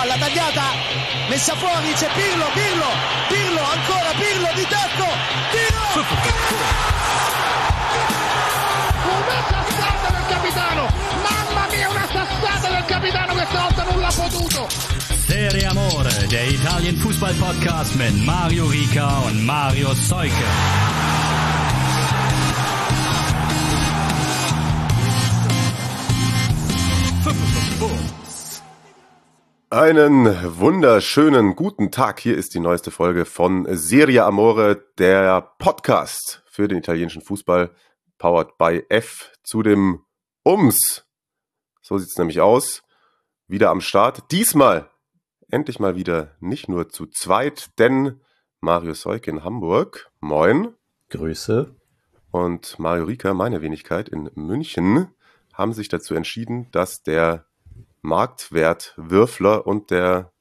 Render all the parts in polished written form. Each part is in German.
palla tagliata, messa fuori, c'è Pirlo, ancora Pirlo di tacco, tiro! Una sassata del capitano, mamma mia, una sassata del capitano, questa volta non l'ha potuto. Serie Amore, der Italien Fußball Podcast mit Mario Rica und Mario Seuke. Einen wunderschönen guten Tag. Hier ist die neueste Folge von Serie Amore, der Podcast für den italienischen Fußball, powered by F zu dem Ums. So sieht's nämlich aus. Wieder am Start. Diesmal endlich mal wieder nicht nur zu zweit, denn Mario Seuke in Hamburg, moin. Grüße. Und Mario Rica, meine Wenigkeit in München, haben sich dazu entschieden, dass der Marktwertwürfler und der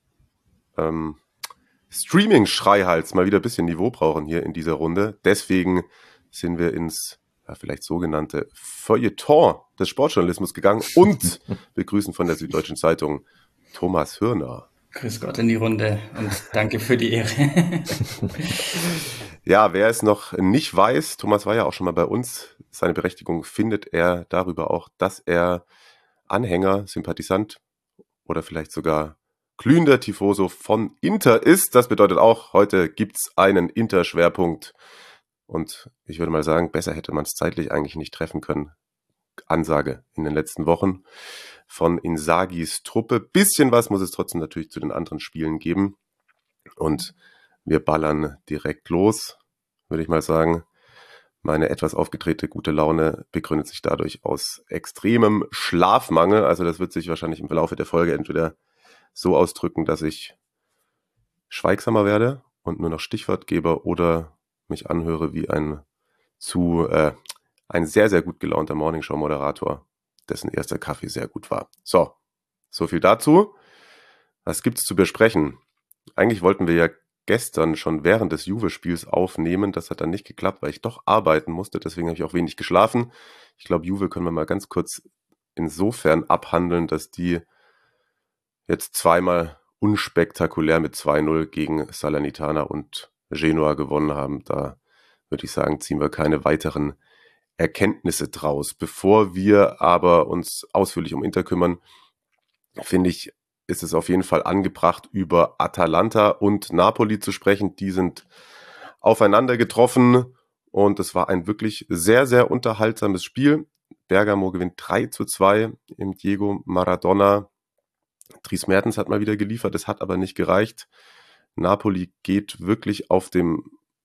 Streaming-Schreihals mal wieder ein bisschen Niveau brauchen hier in dieser Runde. Deswegen sind wir ins vielleicht sogenannte Feuilleton des Sportjournalismus gegangen und begrüßen von der Süddeutschen Zeitung Thomas Hürner. Grüß Gott in die Runde und danke für die Ehre. Ja, wer es noch nicht weiß, Thomas war ja auch schon mal bei uns. Seine Berechtigung findet er darüber auch, dass er Anhänger, Sympathisant oder vielleicht sogar glühender Tifoso von Inter ist. Das bedeutet auch, heute gibt's einen Inter-Schwerpunkt. Und ich würde mal sagen, besser hätte man es zeitlich eigentlich nicht treffen können. Ansage in den letzten Wochen von Inzagis Truppe. Bisschen was muss es trotzdem natürlich zu den anderen Spielen geben. Und wir ballern direkt los, würde ich mal sagen. Meine etwas aufgedrehte gute Laune begründet sich dadurch aus extremem Schlafmangel. Also das wird sich wahrscheinlich im Verlauf der Folge entweder so ausdrücken, dass ich schweigsamer werde und nur noch Stichwortgeber oder mich anhöre wie ein sehr, sehr gut gelaunter Morningshow-Moderator, dessen erster Kaffee sehr gut war. So viel dazu. Was gibt's zu besprechen? Eigentlich wollten wir ja gestern schon während des Juve-Spiels aufnehmen. Das hat dann nicht geklappt, weil ich doch arbeiten musste. Deswegen habe ich auch wenig geschlafen. Ich glaube, Juve können wir mal ganz kurz insofern abhandeln, dass die jetzt zweimal unspektakulär mit 2-0 gegen Salernitana und Genoa gewonnen haben. Da würde ich sagen, ziehen wir keine weiteren Erkenntnisse draus. Bevor wir aber uns ausführlich um Inter kümmern, finde ich, ist es auf jeden Fall angebracht, über Atalanta und Napoli zu sprechen. Die sind aufeinander getroffen und es war ein wirklich sehr, sehr unterhaltsames Spiel. Bergamo gewinnt 3-2 im Diego Maradona. Dries Mertens hat mal wieder geliefert, es hat aber nicht gereicht. Napoli geht wirklich auf dem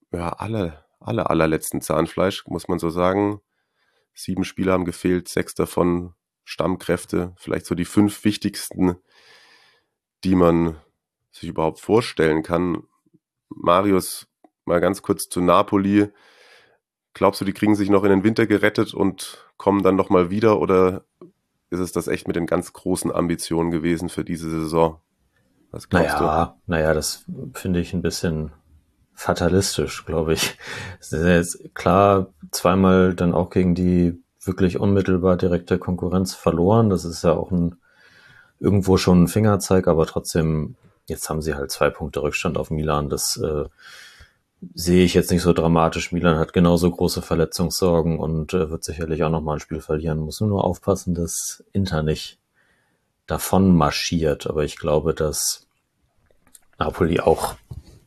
allerletzten Zahnfleisch, muss man so sagen. 7 Spieler haben gefehlt, 6 davon Stammkräfte, vielleicht so die 5 wichtigsten, die man sich überhaupt vorstellen kann. Marius, mal ganz kurz zu Napoli. Glaubst du, die kriegen sich noch in den Winter gerettet und kommen dann nochmal wieder? Oder ist es das echt mit den ganz großen Ambitionen gewesen für diese Saison? Was glaubst du? Naja, das finde ich ein bisschen fatalistisch, glaube ich. Es ist ja jetzt klar, zweimal dann auch gegen die wirklich unmittelbar direkte Konkurrenz verloren. Das ist ja auch irgendwo schon ein Fingerzeig, aber trotzdem, jetzt haben sie halt 2 Punkte Rückstand auf Milan. Das sehe ich jetzt nicht so dramatisch. Milan hat genauso große Verletzungssorgen und wird sicherlich auch nochmal ein Spiel verlieren. Muss nur aufpassen, dass Inter nicht davon marschiert. Aber ich glaube, dass Napoli auch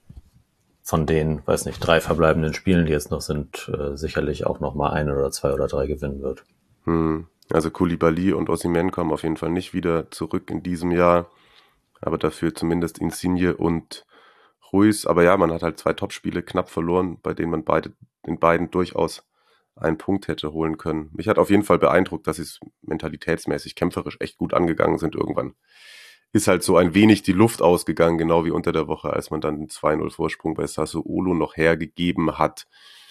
von den, 3 verbleibenden Spielen, die jetzt noch sind, sicherlich auch nochmal 1 oder 2 oder 3 gewinnen wird. Also Koulibaly und Osimhen kommen auf jeden Fall nicht wieder zurück in diesem Jahr, aber dafür zumindest Insigne und Ruiz. Aber ja, man hat halt 2 Topspiele knapp verloren, bei denen man den beiden durchaus einen Punkt hätte holen können. Mich hat auf jeden Fall beeindruckt, dass sie es mentalitätsmäßig, kämpferisch echt gut angegangen sind irgendwann. Ist halt so ein wenig die Luft ausgegangen, genau wie unter der Woche, als man dann den 2-0 Vorsprung bei Sassuolo noch hergegeben hat.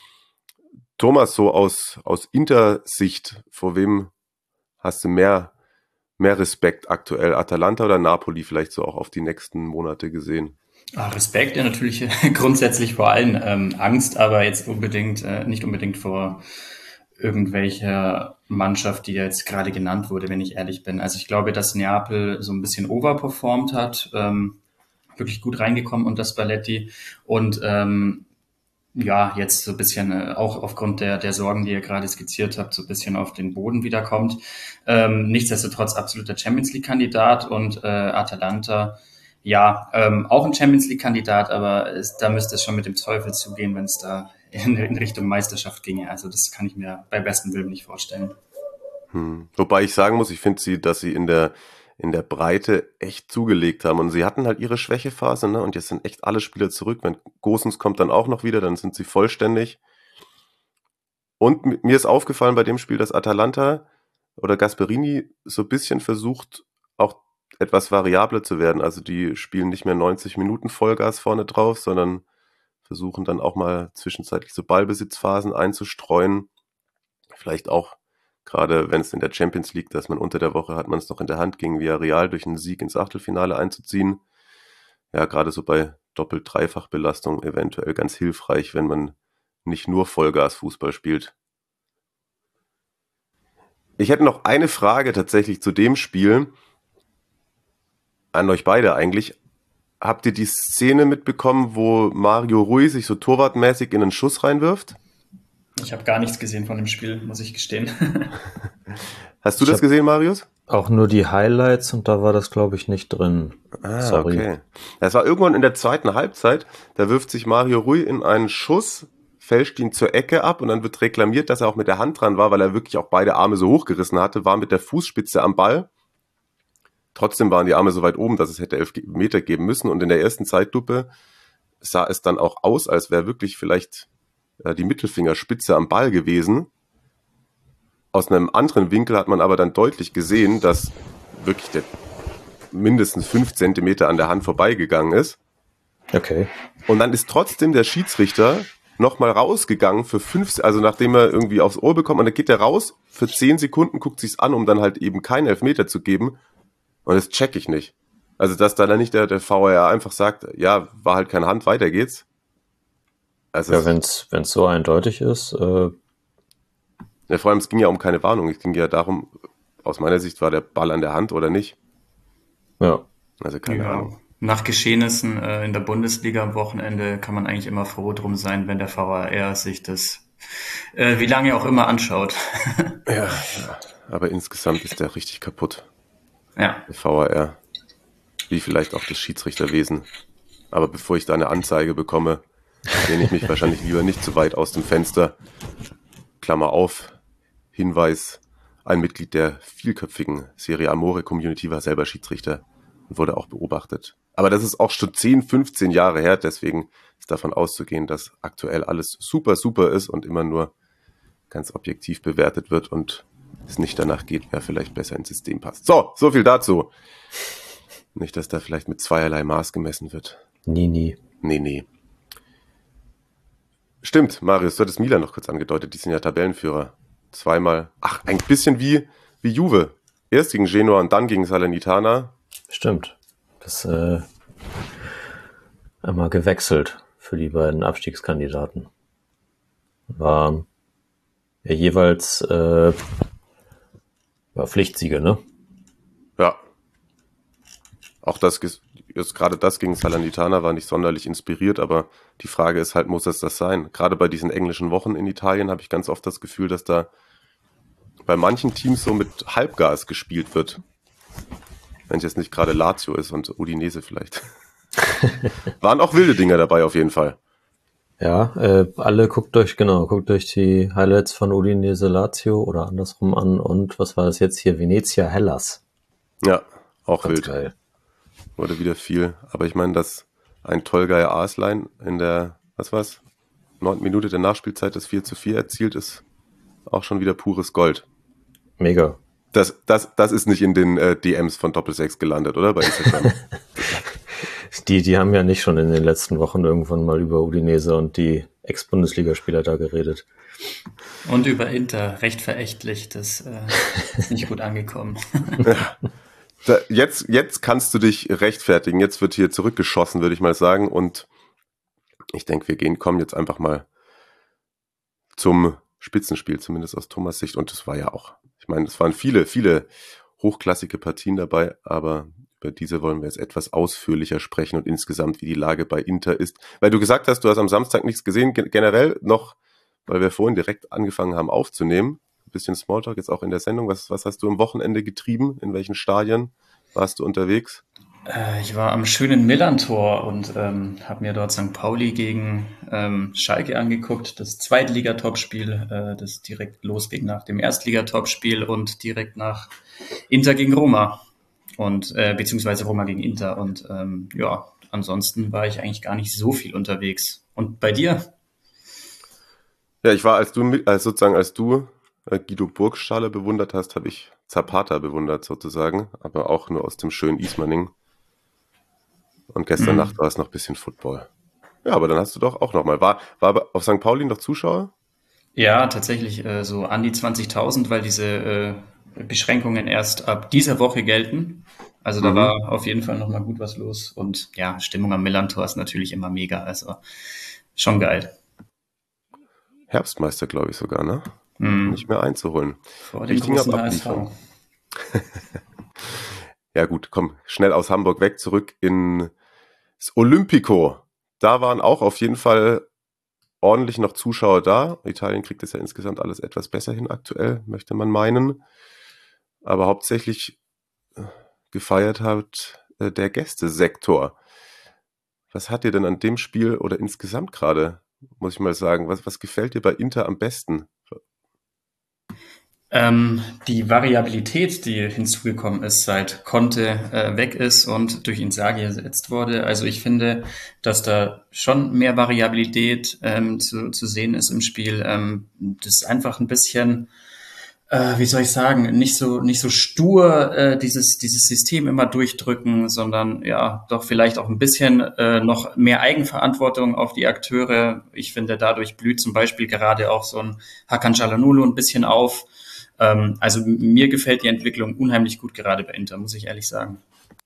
Thomas, so aus Inter-Sicht, vor wem hast du mehr Respekt aktuell? Atalanta oder Napoli vielleicht so auch auf die nächsten Monate gesehen? Respekt, ja, natürlich grundsätzlich vor allen. Angst, aber jetzt nicht unbedingt vor irgendwelcher Mannschaft, die jetzt gerade genannt wurde, wenn ich ehrlich bin. Also ich glaube, dass Neapel so ein bisschen overperformed hat, wirklich gut reingekommen und das Spalletti und jetzt so ein bisschen auch aufgrund der Sorgen, die ihr gerade skizziert habt, so ein bisschen auf den Boden wiederkommt. Nichtsdestotrotz absoluter Champions-League-Kandidat und Atalanta, auch ein Champions-League-Kandidat, aber da müsste es schon mit dem Teufel zugehen, wenn es da in Richtung Meisterschaft ginge. Also das kann ich mir bei bestem Willen nicht vorstellen. Wobei ich sagen muss, ich finde dass sie in der Breite echt zugelegt haben. Und sie hatten halt ihre Schwächephase, ne? Und jetzt sind echt alle Spieler zurück. Wenn Gosens kommt dann auch noch wieder, dann sind sie vollständig. Und mir ist aufgefallen bei dem Spiel, dass Atalanta oder Gasperini so ein bisschen versucht, auch etwas variabler zu werden. Also die spielen nicht mehr 90 Minuten Vollgas vorne drauf, sondern versuchen dann auch mal zwischenzeitlich so Ballbesitzphasen einzustreuen. Vielleicht auch gerade wenn es in der Champions League, dass man unter der Woche hat man es noch in der Hand, gegen Villarreal durch einen Sieg ins Achtelfinale einzuziehen. Ja, gerade so bei Doppel-Dreifach-Belastung eventuell ganz hilfreich, wenn man nicht nur Vollgas-Fußball spielt. Ich hätte noch eine Frage tatsächlich zu dem Spiel. An euch beide eigentlich. Habt ihr die Szene mitbekommen, wo Mario Rui sich so torwartmäßig in einen Schuss reinwirft? Ich habe gar nichts gesehen von dem Spiel, muss ich gestehen. Hast du das gesehen, Marius? Auch nur die Highlights und da war das, glaube ich, nicht drin. Sorry. Okay. Das war irgendwann in der zweiten Halbzeit, da wirft sich Mario Rui in einen Schuss, fälscht ihn zur Ecke ab und dann wird reklamiert, dass er auch mit der Hand dran war, weil er wirklich auch beide Arme so hochgerissen hatte, war mit der Fußspitze am Ball. Trotzdem waren die Arme so weit oben, dass es hätte 11 Meter geben müssen und in der ersten Zeitlupe sah es dann auch aus, als wäre wirklich vielleicht die Mittelfingerspitze am Ball gewesen. Aus einem anderen Winkel hat man aber dann deutlich gesehen, dass wirklich der mindestens 5 Zentimeter an der Hand vorbeigegangen ist. Okay. Und dann ist trotzdem der Schiedsrichter nochmal rausgegangen für 5, also nachdem er irgendwie aufs Ohr bekommt, und dann geht er raus, für 10 Sekunden guckt sich's an, um dann halt eben keinen Elfmeter zu geben. Und das check ich nicht. Also, dass da dann nicht der VAR einfach sagt, ja, war halt keine Hand, weiter geht's. Also ja, wenn's so eindeutig ist. Ja, vor allem, es ging ja um keine Warnung. Es ging ja darum, aus meiner Sicht war der Ball an der Hand oder nicht. Ja. Also keine Ahnung. Nach Geschehnissen in der Bundesliga am Wochenende kann man eigentlich immer froh drum sein, wenn der VAR sich das wie lange auch immer anschaut. Ja, aber insgesamt ist der richtig kaputt. Ja. Der VAR. Wie vielleicht auch das Schiedsrichterwesen. Aber bevor ich da eine Anzeige bekomme, lehne ich mich wahrscheinlich lieber nicht zu weit aus dem Fenster. Klammer auf, Hinweis, ein Mitglied der vielköpfigen Serie Amore Community war selber Schiedsrichter und wurde auch beobachtet. Aber das ist auch schon 10, 15 Jahre her, deswegen ist davon auszugehen, dass aktuell alles super, super ist und immer nur ganz objektiv bewertet wird und es nicht danach geht, wer vielleicht besser ins System passt. So viel dazu. Nicht, dass da vielleicht mit zweierlei Maß gemessen wird. Nie. Nee. Stimmt, Marius, du hattest Milan noch kurz angedeutet, die sind ja Tabellenführer. Zweimal, ein bisschen wie Juve. Erst gegen Genoa und dann gegen Salernitana. Stimmt. Das einmal gewechselt für die beiden Abstiegskandidaten. War ja jeweils Pflichtsiege, ne? Ja. Auch gerade das gegen Salernitana war nicht sonderlich inspiriert, aber die Frage ist halt, muss es das sein? Gerade bei diesen englischen Wochen in Italien habe ich ganz oft das Gefühl, dass da bei manchen Teams so mit Halbgas gespielt wird. Wenn es jetzt nicht gerade Lazio ist und Udinese vielleicht. Waren auch wilde Dinger dabei auf jeden Fall. Ja, alle guckt euch die Highlights von Udinese Lazio oder andersrum an und was war das jetzt hier? Venezia Hellas. Ja, auch Ganz wild. geil. Wurde wieder viel. Aber ich meine, dass ein Tolgaier Arslein in der, 9. Minute der Nachspielzeit das 4:4 erzielt, ist auch schon wieder pures Gold. Mega. Das ist nicht in den DMs von Doppel6 gelandet, oder? Bei Instagram. Die haben ja nicht schon in den letzten Wochen irgendwann mal über Udinese und die Ex-Bundesligaspieler da geredet. Und über Inter, recht verächtlich, das ist nicht gut angekommen. Jetzt kannst du dich rechtfertigen. Jetzt wird hier zurückgeschossen, würde ich mal sagen. Und ich denke, kommen jetzt einfach mal zum Spitzenspiel, zumindest aus Thomas Sicht. Und das war ja auch, ich meine, es waren viele, viele hochklassige Partien dabei, aber über diese wollen wir jetzt etwas ausführlicher sprechen und insgesamt, wie die Lage bei Inter ist. Weil du gesagt hast, du hast am Samstag nichts gesehen, generell noch, weil wir vorhin direkt angefangen haben aufzunehmen. Ein bisschen Smalltalk jetzt auch in der Sendung. Was hast du am Wochenende getrieben? In welchen Stadien warst du unterwegs? Ich war am schönen Millerntor und habe mir dort St. Pauli gegen Schalke angeguckt, das Zweitliga-Topspiel, das direkt losging nach dem Erstliga-Topspiel und direkt nach Inter gegen Roma und beziehungsweise Roma gegen Inter. Und ansonsten war ich eigentlich gar nicht so viel unterwegs. Und bei dir? Ja, ich war, als du Guido Burgstaller bewundert hast, habe ich Zapata bewundert sozusagen, aber auch nur aus dem schönen Ismaning. Und gestern Nacht war es noch ein bisschen Football. Ja, aber dann hast du doch auch nochmal. War auf St. Pauli noch Zuschauer? Ja, tatsächlich so an die 20.000, weil diese Beschränkungen erst ab dieser Woche gelten. Also da war auf jeden Fall nochmal gut was los. Und ja, Stimmung am Millerntor ist natürlich immer mega. Also schon geil. Herbstmeister, glaube ich sogar, ne? Nicht mehr einzuholen. Vor dem großen HSV. Ja gut, komm, schnell aus Hamburg weg, zurück ins Olympico. Da waren auch auf jeden Fall ordentlich noch Zuschauer da. Italien kriegt es ja insgesamt alles etwas besser hin aktuell, möchte man meinen. Aber hauptsächlich gefeiert hat der Gästesektor. Was hat dir denn an dem Spiel oder insgesamt gerade, muss ich mal sagen, was gefällt dir bei Inter am besten? Die Variabilität, die hinzugekommen ist, seit Conte weg ist und durch Inzaghi ersetzt wurde. Also ich finde, dass da schon mehr Variabilität zu sehen ist im Spiel. Das ist einfach ein bisschen, wie soll ich sagen, nicht so stur dieses System immer durchdrücken, sondern ja doch vielleicht auch ein bisschen noch mehr Eigenverantwortung auf die Akteure. Ich finde, dadurch blüht zum Beispiel gerade auch so ein Hakan Çalhanoğlu ein bisschen auf. Also mir gefällt die Entwicklung unheimlich gut, gerade bei Inter, muss ich ehrlich sagen.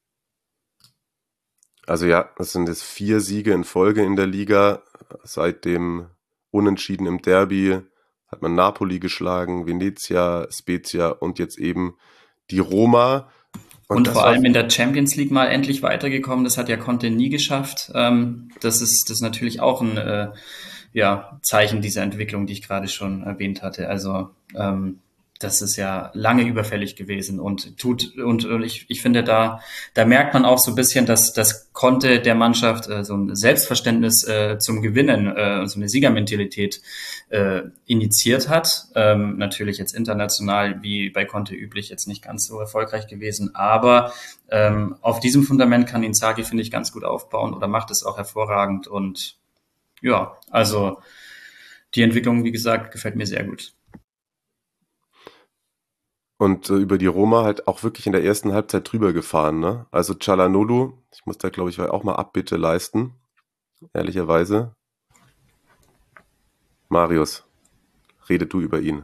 Also ja, das sind jetzt 4 Siege in Folge in der Liga. Seit dem Unentschieden im Derby hat man Napoli geschlagen, Venezia, Spezia und jetzt eben die Roma. Und vor allem in der Champions League mal endlich weitergekommen. Das hat ja Conte nie geschafft. Das ist natürlich auch ein Zeichen dieser Entwicklung, die ich gerade schon erwähnt hatte. Also das ist ja lange überfällig gewesen und ich finde, da merkt man auch so ein bisschen, dass Conte der Mannschaft so ein Selbstverständnis zum Gewinnen, so eine Siegermentalität initiiert hat. Natürlich jetzt international, wie bei Conte üblich, jetzt nicht ganz so erfolgreich gewesen, aber auf diesem Fundament kann Inzaghi, finde ich, ganz gut aufbauen oder macht es auch hervorragend und ja, also die Entwicklung, wie gesagt, gefällt mir sehr gut. Und über die Roma halt auch wirklich in der ersten Halbzeit drüber gefahren, ne? Also Çalhanoğlu, ich muss da, glaube ich, auch mal Abbitte leisten, ehrlicherweise. Marius, rede du über ihn.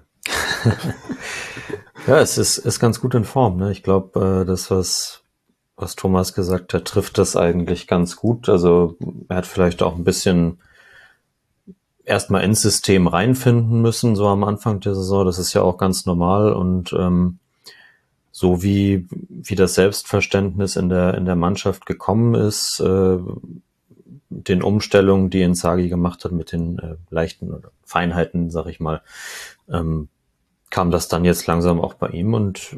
Ja, es ist ganz gut in Form, ne? Ich glaube, das, was Thomas gesagt hat, trifft das eigentlich ganz gut. Also er hat vielleicht auch ein bisschen erstmal ins System reinfinden müssen, so am Anfang der Saison. Das ist ja auch ganz normal und so wie das Selbstverständnis in der Mannschaft gekommen ist, den Umstellungen, die Inzaghi gemacht hat mit den leichten Feinheiten, sag ich mal, kam das dann jetzt langsam auch bei ihm und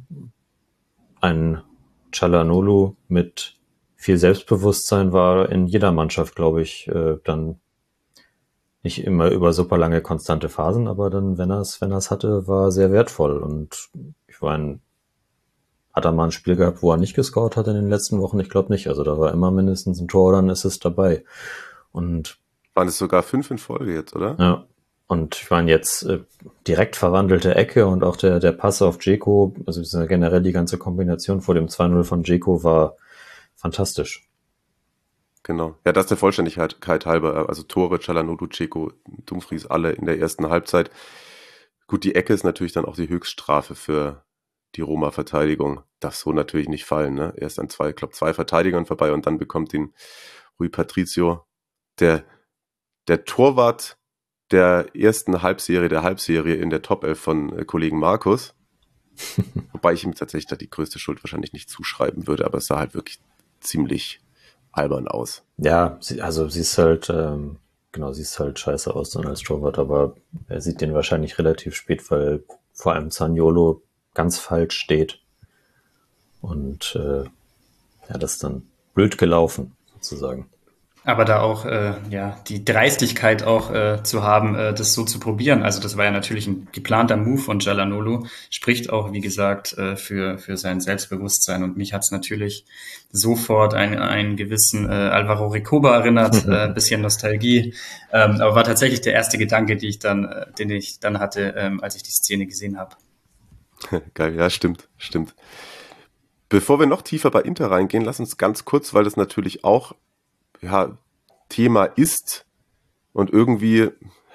ein Çalhanoğlu mit viel Selbstbewusstsein war in jeder Mannschaft, glaube ich, dann nicht immer über super lange konstante Phasen, aber dann, wenn er es hatte, war sehr wertvoll. Und ich meine, hat er mal ein Spiel gehabt, wo er nicht gescored hat in den letzten Wochen? Ich glaube nicht. Also da war immer mindestens ein Tor oder ein Assist dabei. Und waren es sogar 5 in Folge jetzt, oder? Ja. Und ich meine jetzt direkt verwandelte Ecke und auch der Pass auf Dzeko, also generell die ganze Kombination vor dem 2-0 von Dzeko war fantastisch. Genau. Ja, das der Vollständigkeit halber. Also Tore, Çalhanoğlu, Dzeko, Dumfries, alle in der ersten Halbzeit. Gut, die Ecke ist natürlich dann auch die Höchststrafe für die Roma-Verteidigung. Darf so natürlich nicht fallen, ne? Erst an 2 Verteidigern vorbei und dann bekommt ihn Rui Patricio. Der Torwart der ersten Halbserie in der Top 11 von Kollegen Markus. Wobei ich ihm tatsächlich da die größte Schuld wahrscheinlich nicht zuschreiben würde, aber es sah halt wirklich ziemlich albern aus. Ja, sie ist halt, siehst halt scheiße aus dann als Torwart, aber er sieht den wahrscheinlich relativ spät, weil vor allem Zaniolo ganz falsch steht. Und das ist dann blöd gelaufen, sozusagen. Aber da auch die Dreistigkeit auch zu haben, das so zu probieren. Also das war ja natürlich ein geplanter Move von Çalhanoğlu. Spricht auch, wie gesagt, für sein Selbstbewusstsein. Und mich hat's natürlich sofort einen gewissen Alvaro Recoba erinnert, bisschen Nostalgie. Aber war tatsächlich der erste Gedanke, den ich dann hatte, als ich die Szene gesehen habe. Geil, ja, stimmt. Bevor wir noch tiefer bei Inter reingehen, lass uns ganz kurz, weil das natürlich auch Thema ist und irgendwie,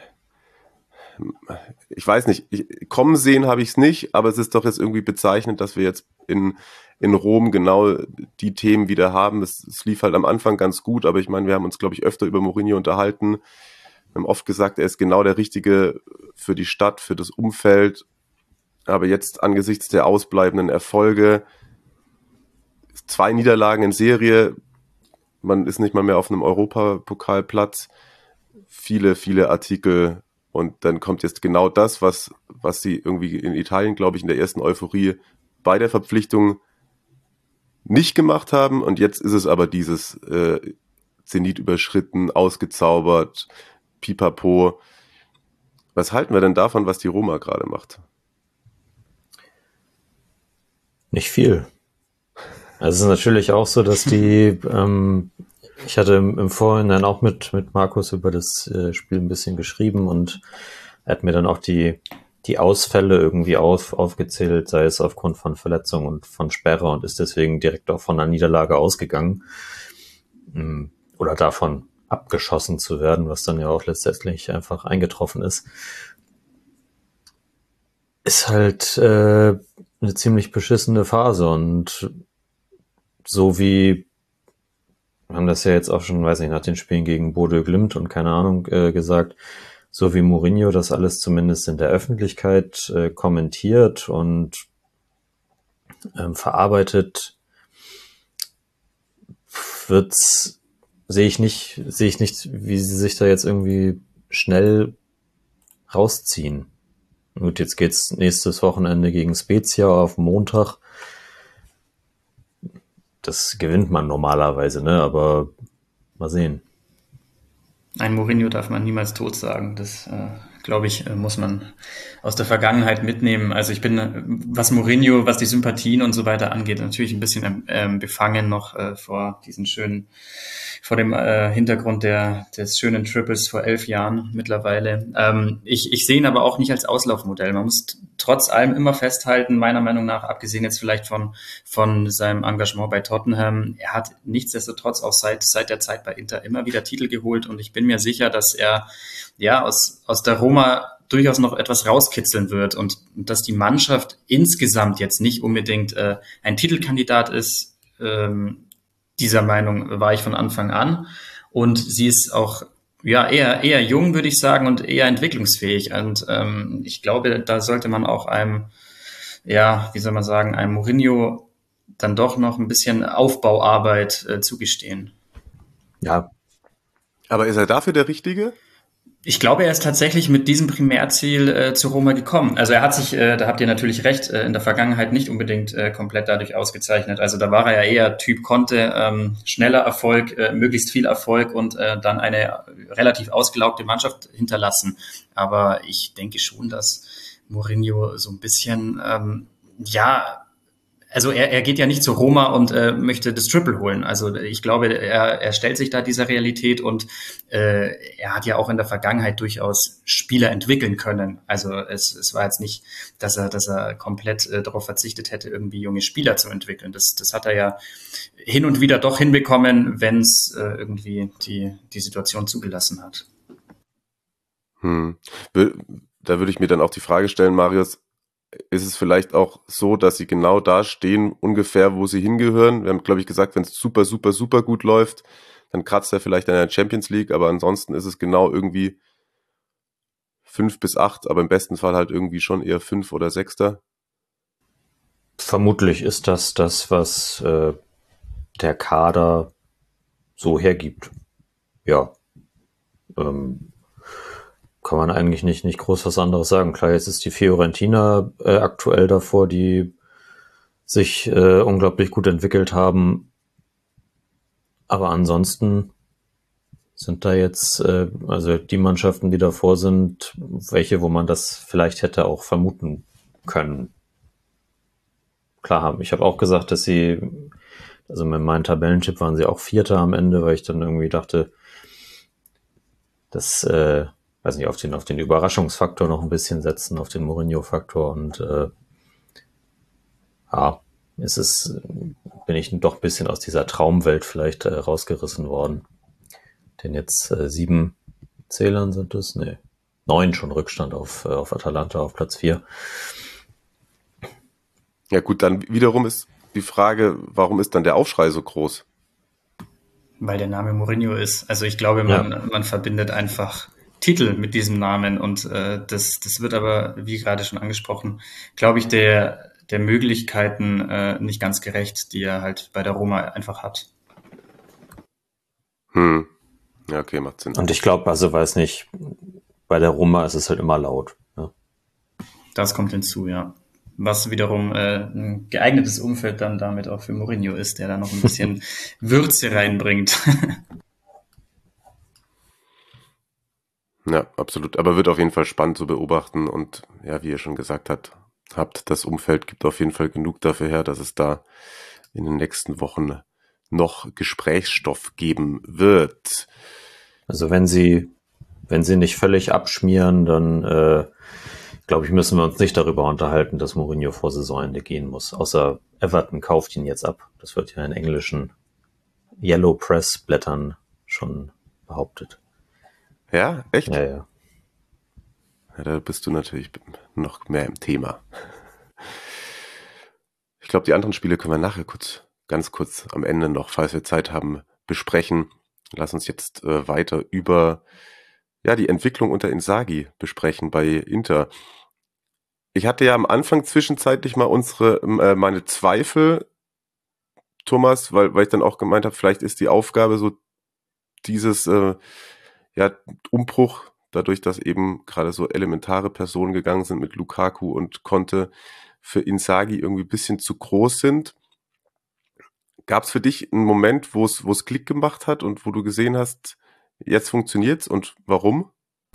ich weiß nicht, kommen sehen habe ich es nicht, aber es ist doch jetzt irgendwie bezeichnend, dass wir jetzt in Rom genau die Themen wieder haben. Es lief halt am Anfang ganz gut, aber ich meine, wir haben uns, glaube ich, öfter über Mourinho unterhalten. Wir haben oft gesagt, er ist genau der Richtige für die Stadt, für das Umfeld, aber jetzt angesichts der ausbleibenden Erfolge, 2 Niederlagen in Serie, man ist nicht mal mehr auf einem Europapokalplatz, viele Artikel und dann kommt jetzt genau das, was sie irgendwie in Italien, glaube ich, in der ersten Euphorie bei der Verpflichtung nicht gemacht haben und jetzt ist es aber dieses Zenit überschritten, ausgezaubert, pipapo. Was halten wir denn davon, was die Roma gerade macht? Nicht viel. Also es ist natürlich auch so, dass die, ich hatte im Vorhinein auch mit Markus über das Spiel ein bisschen geschrieben und er hat mir dann auch die Ausfälle irgendwie aufgezählt, sei es aufgrund von Verletzung und von Sperre und ist deswegen direkt auch von einer Niederlage ausgegangen oder davon abgeschossen zu werden, was dann ja auch letztendlich einfach eingetroffen ist. Ist halt eine ziemlich beschissene Phase und so wie, wir haben das ja jetzt auch schon, weiß nicht, nach den Spielen gegen Bodø Glimt und keine Ahnung gesagt, so wie Mourinho das alles zumindest in der Öffentlichkeit kommentiert und verarbeitet, sehe ich nicht, wie sie sich da jetzt irgendwie schnell rausziehen. Gut, jetzt geht's nächstes Wochenende gegen Spezia auf Montag. Das gewinnt man normalerweise, ne? Aber mal sehen. Ein Mourinho darf man niemals tot sagen. Das, glaube ich, muss man aus der Vergangenheit mitnehmen. Also ich bin, was Mourinho, was die Sympathien und so weiter angeht, natürlich ein bisschen befangen noch vor dem Hintergrund des schönen Triples vor 11 Jahren mittlerweile. Ich sehe ihn aber auch nicht als Auslaufmodell. Man muss trotz allem immer festhalten, meiner Meinung nach, abgesehen jetzt vielleicht von seinem Engagement bei Tottenham, er hat nichtsdestotrotz auch seit der Zeit bei Inter immer wieder Titel geholt und ich bin mir sicher, dass er aus der Roma durchaus noch etwas rauskitzeln wird und dass die Mannschaft insgesamt jetzt nicht unbedingt ein Titelkandidat ist. Dieser Meinung war ich von Anfang an und sie ist auch eher jung, würde ich sagen, und eher entwicklungsfähig und ich glaube, da sollte man auch einem Mourinho dann doch noch ein bisschen Aufbauarbeit zugestehen. Ja. Aber ist er dafür der Richtige? Ich glaube, er ist tatsächlich mit diesem Primärziel zu Roma gekommen. Also er hat sich, da habt ihr natürlich recht, in der Vergangenheit nicht unbedingt komplett dadurch ausgezeichnet. Also da war er ja eher Typ Conte, schneller Erfolg, möglichst viel Erfolg und dann eine relativ ausgelaugte Mannschaft hinterlassen. Aber ich denke schon, dass Mourinho so ein bisschen, also er geht ja nicht zu Roma und möchte das Triple holen. Also ich glaube, er stellt sich da dieser Realität und er hat ja auch in der Vergangenheit durchaus Spieler entwickeln können. Also es war jetzt nicht, dass er komplett darauf verzichtet hätte, irgendwie junge Spieler zu entwickeln. Das hat er ja hin und wieder doch hinbekommen, wenn es irgendwie die Situation zugelassen hat. Da würde ich mir dann auch die Frage stellen, Marius, ist es vielleicht auch so, dass sie genau da stehen, ungefähr, wo sie hingehören? Wir haben, glaube ich, gesagt, wenn es super, super, super gut läuft, dann kratzt er vielleicht an der Champions League, aber ansonsten ist es genau irgendwie 5 bis 8, aber im besten Fall halt irgendwie schon eher 5 oder 6. Vermutlich ist das, was der Kader so hergibt. Ja. Kann man eigentlich nicht groß was anderes sagen. Klar, jetzt ist die Fiorentina aktuell davor, die sich unglaublich gut entwickelt haben. Aber ansonsten sind da jetzt, also die Mannschaften, die davor sind, welche, wo man das vielleicht hätte auch vermuten können. Klar, ich habe auch gesagt, dass sie, also mit meinem Tabellentipp waren sie auch Vierter am Ende, weil ich dann irgendwie dachte, dass, weiß nicht, auf den Überraschungsfaktor noch ein bisschen setzen, auf den Mourinho-Faktor und bin ich doch ein bisschen aus dieser Traumwelt vielleicht rausgerissen worden. Denn jetzt 7 Zählern sind es? Nee, 9 schon Rückstand auf Atalanta auf Platz 4. Ja gut, dann wiederum ist die Frage, warum ist dann der Aufschrei so groß? Weil der Name Mourinho ist. Also ich glaube, man verbindet einfach Titel mit diesem Namen und das wird aber, wie gerade schon angesprochen, glaube ich, der Möglichkeiten nicht ganz gerecht, die er halt bei der Roma einfach hat. Ja, okay, macht Sinn. Und ich glaube, also weiß nicht, bei der Roma ist es halt immer laut. Ne? Das kommt hinzu, ja. Was wiederum ein geeignetes Umfeld dann damit auch für Mourinho ist, der da noch ein bisschen Würze reinbringt. Ja, absolut. Aber wird auf jeden Fall spannend zu beobachten und ja, wie ihr schon gesagt habt, das Umfeld gibt auf jeden Fall genug dafür her, dass es da in den nächsten Wochen noch Gesprächsstoff geben wird. Also wenn sie nicht völlig abschmieren, dann glaube ich, müssen wir uns nicht darüber unterhalten, dass Mourinho vor Saisonende gehen muss. Außer Everton kauft ihn jetzt ab. Das wird ja in englischen Yellow Press Blättern schon behauptet. Ja, echt? Ja. Ja, da bist du natürlich noch mehr im Thema. Ich glaube, die anderen Spiele können wir nachher ganz kurz am Ende noch, falls wir Zeit haben, besprechen. Lass uns jetzt weiter über die Entwicklung unter Inzaghi besprechen bei Inter. Ich hatte ja am Anfang zwischenzeitlich mal meine Zweifel, Thomas, weil ich dann auch gemeint habe, vielleicht ist die Aufgabe so dieses Umbruch, dadurch, dass eben gerade so elementare Personen gegangen sind mit Lukaku und Conte, für Inzaghi irgendwie ein bisschen zu groß sind. Gab es für dich einen Moment, wo es Klick gemacht hat und wo du gesehen hast, jetzt funktioniert's und warum?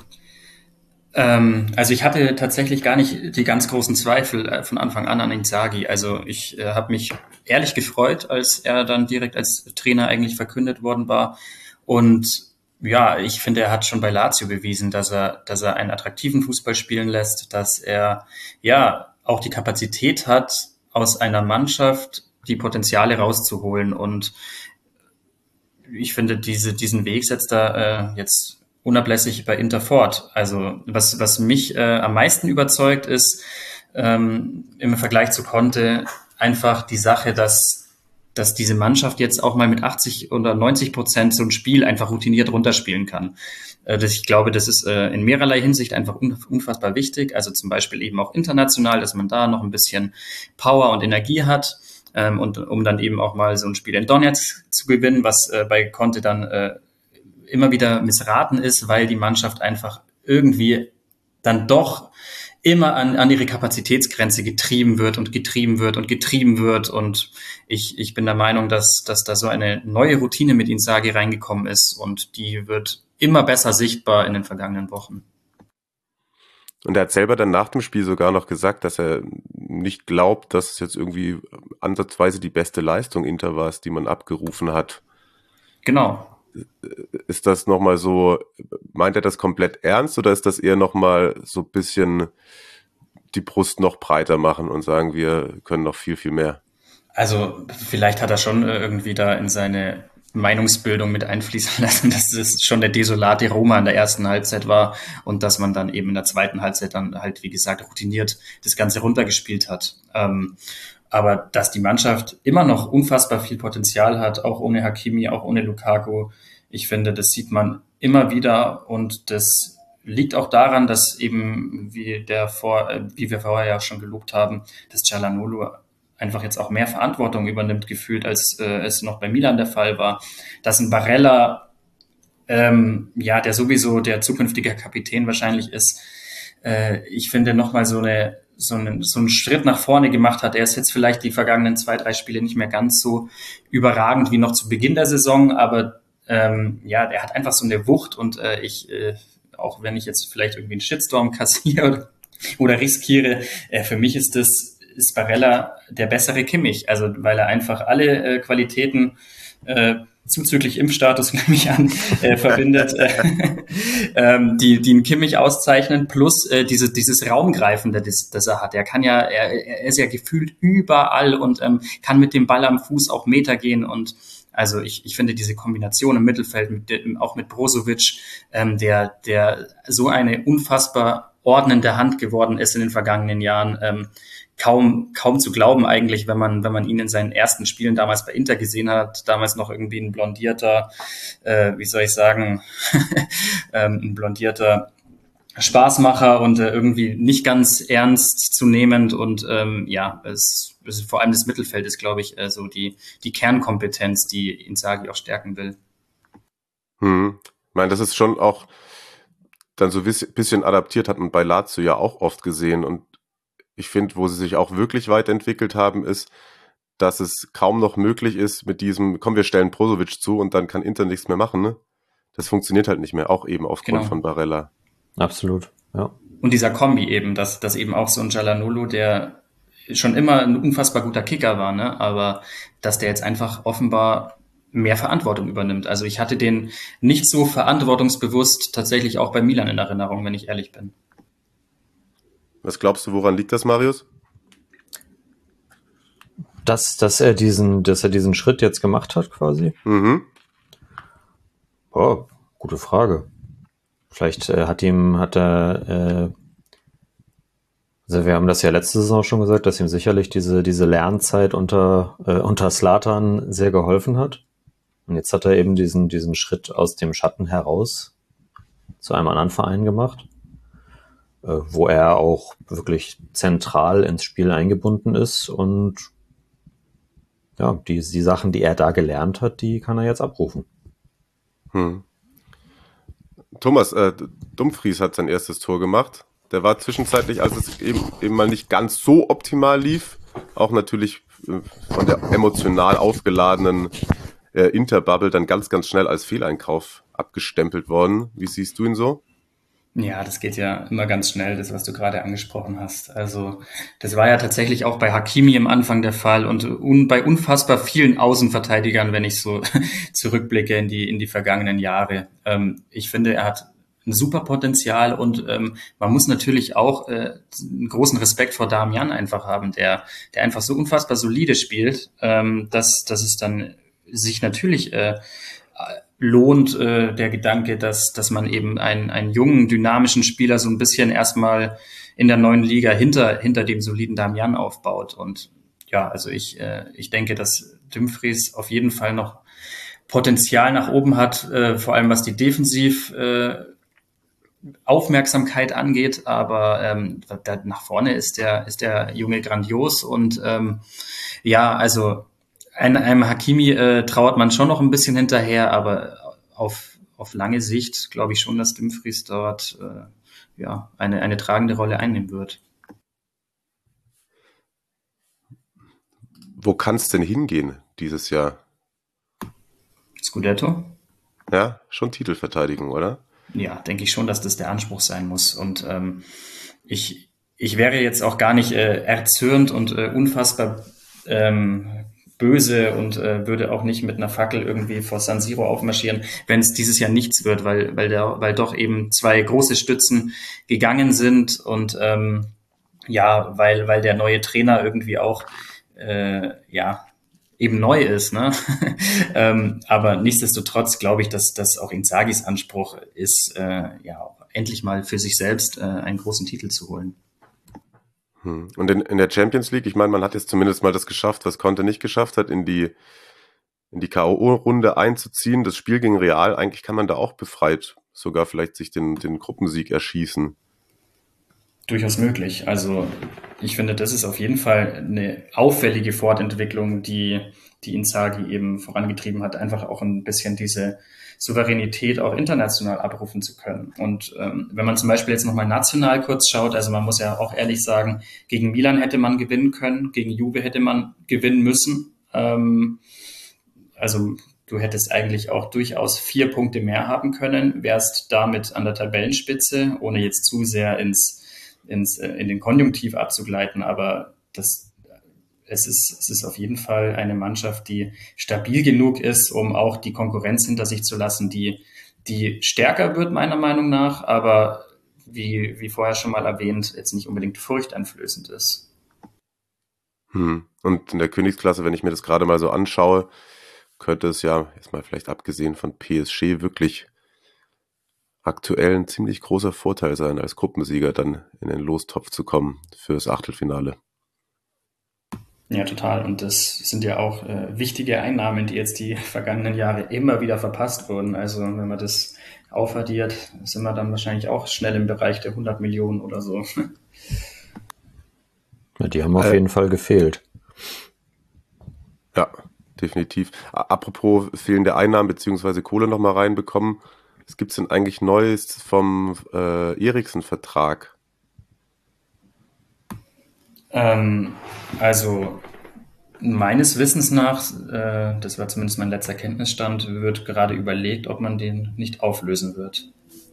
Also ich hatte tatsächlich gar nicht die ganz großen Zweifel von Anfang an Inzaghi. Also ich habe mich ehrlich gefreut, als er dann direkt als Trainer eigentlich verkündet worden war. Und ja, ich finde, er hat schon bei Lazio bewiesen, dass er einen attraktiven Fußball spielen lässt, dass er auch die Kapazität hat, aus einer Mannschaft die Potenziale rauszuholen. Und ich finde, diesen Weg setzt er jetzt unablässig bei Inter fort. Also was mich am meisten überzeugt ist, im Vergleich zu Conte, einfach die Sache, dass diese Mannschaft jetzt auch mal mit 80 oder 90% so ein Spiel einfach routiniert runterspielen kann. Ich glaube, das ist in mehrerlei Hinsicht einfach unfassbar wichtig. Also zum Beispiel eben auch international, dass man da noch ein bisschen Power und Energie hat. Und um dann eben auch mal so ein Spiel in Donetsk zu gewinnen, was bei Conte dann immer wieder missraten ist, weil die Mannschaft einfach irgendwie dann doch immer an ihre Kapazitätsgrenze getrieben wird. Und ich bin der Meinung, dass da so eine neue Routine mit Inzaghi reingekommen ist und die wird immer besser sichtbar in den vergangenen Wochen. Und er hat selber dann nach dem Spiel sogar noch gesagt, dass er nicht glaubt, dass es jetzt irgendwie ansatzweise die beste Leistung Inter war, die man abgerufen hat. Genau. Ist das nochmal so, meint er das komplett ernst oder ist das eher nochmal so ein bisschen die Brust noch breiter machen und sagen, wir können noch viel, viel mehr? Also vielleicht hat er schon irgendwie da in seine Meinungsbildung mit einfließen lassen, dass es schon der desolate Roma in der ersten Halbzeit war und dass man dann eben in der zweiten Halbzeit dann halt, wie gesagt, routiniert das Ganze runtergespielt hat. Aber dass die Mannschaft immer noch unfassbar viel Potenzial hat, auch ohne Hakimi, auch ohne Lukaku, ich finde, das sieht man immer wieder und das liegt auch daran, dass eben, wie wir vorher ja schon gelobt haben, dass Çalhanoğlu einfach jetzt auch mehr Verantwortung übernimmt, gefühlt, als es noch bei Milan der Fall war. Dass ein Barella, der sowieso der zukünftige Kapitän wahrscheinlich ist, ich finde, nochmal so einen Schritt nach vorne gemacht hat. Er ist jetzt vielleicht die vergangenen 2-3 Spiele nicht mehr ganz so überragend wie noch zu Beginn der Saison, aber er hat einfach so eine Wucht und auch wenn ich jetzt vielleicht irgendwie einen Shitstorm kassiere oder riskiere, für mich ist Barella der bessere Kimmich, also weil er einfach alle Qualitäten zuzüglich Impfstatus, nehme ich an, verbindet, die einen Kimmich auszeichnen, plus dieses Raumgreifende, das er hat. Er ist ja gefühlt überall und kann mit dem Ball am Fuß auch Meter gehen und also ich finde diese Kombination im Mittelfeld, auch mit Brozovic, der so eine unfassbar ordnende Hand geworden ist in den vergangenen Jahren, kaum zu glauben eigentlich, wenn man ihn in seinen ersten Spielen damals bei Inter gesehen hat, damals noch irgendwie ein blondierter, ein blondierter Spaßmacher und irgendwie nicht ganz ernst zu nehmend und vor allem das Mittelfeld ist, glaube ich, so die Kernkompetenz, die Inzaghi auch stärken will. Ich meine, das ist schon auch dann so ein bisschen adaptiert, hat man bei Lazio ja auch oft gesehen und ich finde, wo sie sich auch wirklich weiterentwickelt haben, ist, dass es kaum noch möglich ist mit diesem, komm, wir stellen Brozovic zu und dann kann Inter nichts mehr machen, ne? Das funktioniert halt nicht mehr, auch eben aufgrund von Barella. Absolut, ja. Und dieser Kombi eben, dass eben auch so ein Çalhanoğlu, der schon immer ein unfassbar guter Kicker war, ne? Aber dass der jetzt einfach offenbar mehr Verantwortung übernimmt. Also ich hatte den nicht so verantwortungsbewusst tatsächlich auch bei Milan in Erinnerung, wenn ich ehrlich bin. Was glaubst du, woran liegt das, Marius? Dass er diesen Schritt jetzt gemacht hat, quasi? Oh, gute Frage. Vielleicht also wir haben das ja letzte Saison schon gesagt, dass ihm sicherlich diese Lernzeit unter Zlatan sehr geholfen hat. Und jetzt hat er eben diesen Schritt aus dem Schatten heraus zu einem anderen Verein gemacht, wo er auch wirklich zentral ins Spiel eingebunden ist und ja, die Sachen, die er da gelernt hat, die kann er jetzt abrufen. Thomas, Dumfries hat sein erstes Tor gemacht. Der war zwischenzeitlich, als es eben mal nicht ganz so optimal lief, auch natürlich von der emotional aufgeladenen Interbubble dann ganz, ganz schnell als Fehleinkauf abgestempelt worden. Wie siehst du ihn so? Ja, das geht ja immer ganz schnell, das, was du gerade angesprochen hast. Also das war ja tatsächlich auch bei Hakimi am Anfang der Fall und bei unfassbar vielen Außenverteidigern, wenn ich so zurückblicke in die vergangenen Jahre. Ich finde, er hat ein super Potenzial und man muss natürlich auch einen großen Respekt vor Damian einfach haben, der einfach so unfassbar solide spielt, dass es dann sich natürlich lohnt der Gedanke, dass man eben einen jungen, dynamischen Spieler so ein bisschen erstmal in der neuen Liga hinter dem soliden Damian aufbaut. Und ja, also ich denke, dass Dumfries auf jeden Fall noch Potenzial nach oben hat, vor allem was die Aufmerksamkeit angeht, aber nach vorne ist der Junge grandios und also einem Hakimi trauert man schon noch ein bisschen hinterher, aber auf lange Sicht glaube ich schon, dass Dumfries dort eine tragende Rolle einnehmen wird. Wo kann es denn hingehen dieses Jahr? Scudetto? Ja, schon Titelverteidigung, oder? Ja, denke ich schon, dass das der Anspruch sein muss. Und ich wäre jetzt auch gar nicht erzürnt und unfassbar böse und würde auch nicht mit einer Fackel irgendwie vor San Siro aufmarschieren, wenn es dieses Jahr nichts wird, weil doch eben 2 große Stützen gegangen sind und weil der neue Trainer irgendwie auch eben neu ist, ne? Aber nichtsdestotrotz glaube ich, dass auch Inzagis Anspruch ist, auch endlich mal für sich selbst einen großen Titel zu holen. Und in der Champions League, ich meine, man hat jetzt zumindest mal das geschafft, was Conte nicht geschafft hat, in die K.O.-Runde einzuziehen. Das Spiel gegen Real, eigentlich kann man da auch befreit sogar vielleicht sich den Gruppensieg erschießen. Durchaus möglich. Also ich finde, das ist auf jeden Fall eine auffällige Fortentwicklung, die Inzaghi eben vorangetrieben hat, einfach auch ein bisschen diese Souveränität auch international abrufen zu können. Und wenn man zum Beispiel jetzt nochmal national kurz schaut, also man muss ja auch ehrlich sagen, gegen Milan hätte man gewinnen können, gegen Juve hätte man gewinnen müssen. Also du hättest eigentlich auch durchaus 4 Punkte mehr haben können, wärst damit an der Tabellenspitze, ohne jetzt zu sehr in den Konjunktiv abzugleiten, aber es ist auf jeden Fall eine Mannschaft, die stabil genug ist, um auch die Konkurrenz hinter sich zu lassen, die stärker wird, meiner Meinung nach, aber wie vorher schon mal erwähnt, jetzt nicht unbedingt furchteinflößend ist. Und in der Königsklasse, wenn ich mir das gerade mal so anschaue, könnte es ja, jetzt mal vielleicht abgesehen von PSG, wirklich aktuell ein ziemlich großer Vorteil sein, als Gruppensieger dann in den Lostopf zu kommen fürs Achtelfinale. Ja, total. Und das sind ja auch wichtige Einnahmen, die jetzt die vergangenen Jahre immer wieder verpasst wurden. Also wenn man das aufaddiert, sind wir dann wahrscheinlich auch schnell im Bereich der 100 Millionen oder so. Ja, die haben auf jeden Fall gefehlt. Ja, definitiv. Apropos fehlende Einnahmen bzw. Kohle nochmal reinbekommen. Was gibt's denn eigentlich Neues vom Eriksen-Vertrag? Also meines Wissens nach, das war zumindest mein letzter Kenntnisstand, wird gerade überlegt, ob man den nicht auflösen wird.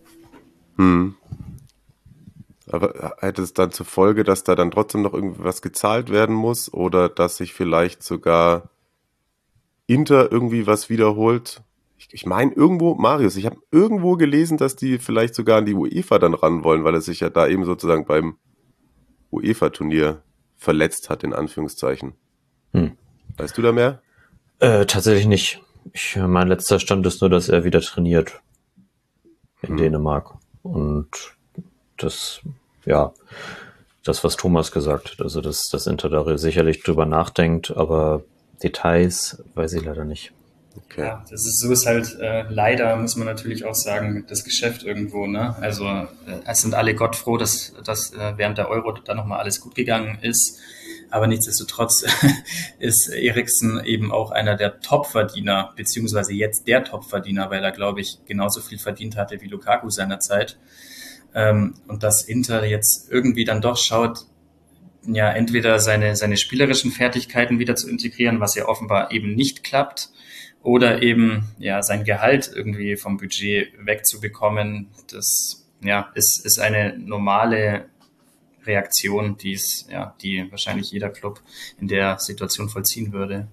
Aber hätte es dann zur Folge, dass da dann trotzdem noch irgendwas gezahlt werden muss oder dass sich vielleicht sogar Inter irgendwie was wiederholt? Ich meine irgendwo, Marius, ich habe irgendwo gelesen, dass die vielleicht sogar an die UEFA dann ran wollen, weil er sich ja da eben sozusagen beim UEFA-Turnier verletzt hat, in Anführungszeichen. Weißt du da mehr? Tatsächlich nicht. Mein letzter Stand ist nur, dass er wieder trainiert in Dänemark. Und das, was Thomas gesagt hat, also dass Inter da sicherlich drüber nachdenkt, aber Details weiß ich leider nicht. Okay. Ja, so ist halt leider, muss man natürlich auch sagen, das Geschäft irgendwo, ne? Also es sind alle Gott froh, dass während der Euro da nochmal alles gut gegangen ist. Aber nichtsdestotrotz ist Eriksen eben auch einer der Topverdiener, beziehungsweise jetzt der Topverdiener, weil er, glaube ich, genauso viel verdient hatte wie Lukaku seinerzeit. Und dass Inter jetzt irgendwie dann doch schaut, ja, entweder seine spielerischen Fertigkeiten wieder zu integrieren, was ja offenbar eben nicht klappt, oder eben ja sein Gehalt irgendwie vom Budget wegzubekommen. Das ist eine normale Reaktion, die wahrscheinlich jeder Club in der Situation vollziehen würde.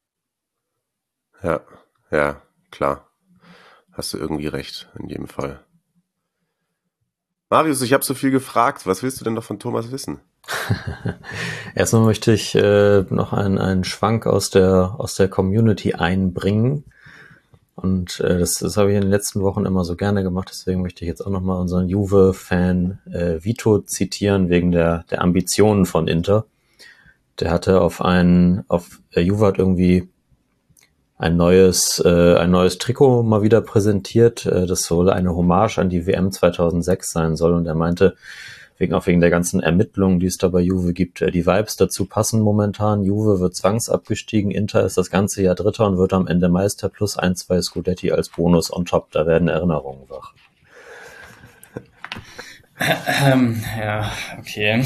Ja, klar. Hast du irgendwie recht, in jedem Fall. Marius, ich habe so viel gefragt. Was willst du denn noch von Thomas wissen? Erstmal möchte ich noch einen Schwank aus der Community einbringen. Und das habe ich in den letzten Wochen immer so gerne gemacht. Deswegen möchte ich jetzt auch nochmal unseren Juve-Fan Vito zitieren, wegen der Ambitionen von Inter. Der hatte Juve hat irgendwie ein neues Trikot mal wieder präsentiert. Das soll eine Hommage an die WM 2006 sein soll. Und er meinte, wegen der ganzen Ermittlungen, die es da bei Juve gibt, die Vibes dazu passen momentan. Juve wird zwangsabgestiegen, Inter ist das ganze Jahr Dritter und wird am Ende Meister plus 1-2 Scudetti als Bonus on top. Da werden Erinnerungen wach. Ja, okay.